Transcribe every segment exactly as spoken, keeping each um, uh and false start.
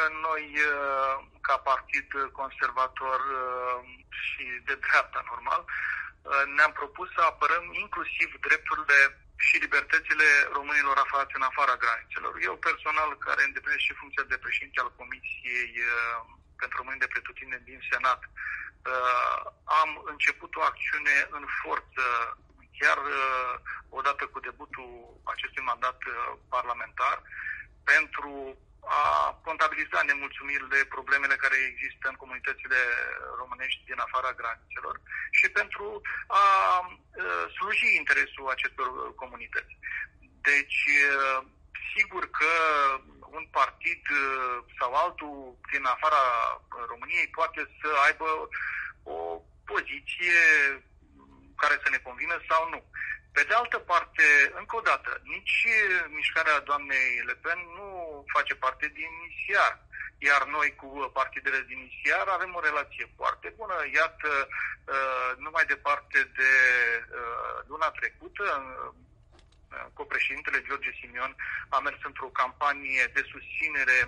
noi, ca partid conservator și de dreapta, normal, ne-am propus să apărăm inclusiv drepturile și libertățile românilor aflați în afara granițelor. Eu personal, care îndeplinesc și funcția de președinte al Comisiei pentru Români de Pretutindeni din Senat, am început o acțiune în forță, chiar odată cu debutul acestui mandat parlamentar, pentru a contabiliza nemulțumirile, problemele care există în comunitățile românești din afara granițelor și pentru a sluji interesul acestor comunități. Deci, sigur că un partid sau altul din afara României poate să aibă o poziție care să ne convină sau nu. Pe de altă parte, încă o dată, nici mișcarea doamnei Le Pen nu face parte din I S I A R, iar noi cu partidele din I S I A R avem o relație foarte bună. Iată, numai departe de luna trecută, copreședintele George Simion a mers într-o campanie de susținere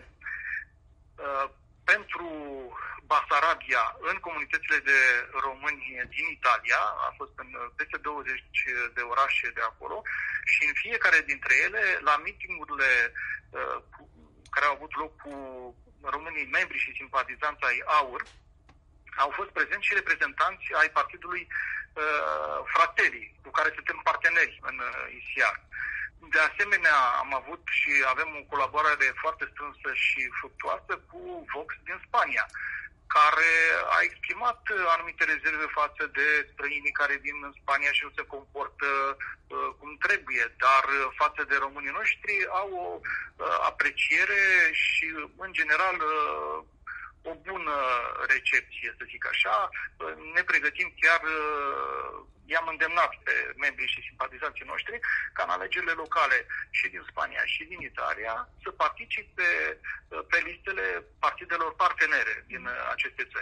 pentru Basarabia în comunitățile de români din Italia, a fost în peste douăzeci de orașe de acolo și în fiecare dintre ele, la meetingurile uh, care au avut loc cu românii membri și simpatizanți ai AUR, au fost prezenți și reprezentanți ai partidului uh, Fratelli, cu care suntem parteneri în uh, I S I A R. De asemenea, am avut și avem o colaborare foarte strânsă și fructuoasă cu Vox din Spania, care a exprimat anumite rezerve față de străinii care vin în Spania și nu se comportă uh, cum trebuie, dar față de românii noștri au o uh, apreciere și, în general, uh, o bună recepție, să zic așa. Uh, ne pregătim chiar... Uh, i-am îndemnat pe membrii și simpatizanții noștri ca în alegerile locale și din Spania și din Italia să participe pe listele partidelor partenere din aceste țări.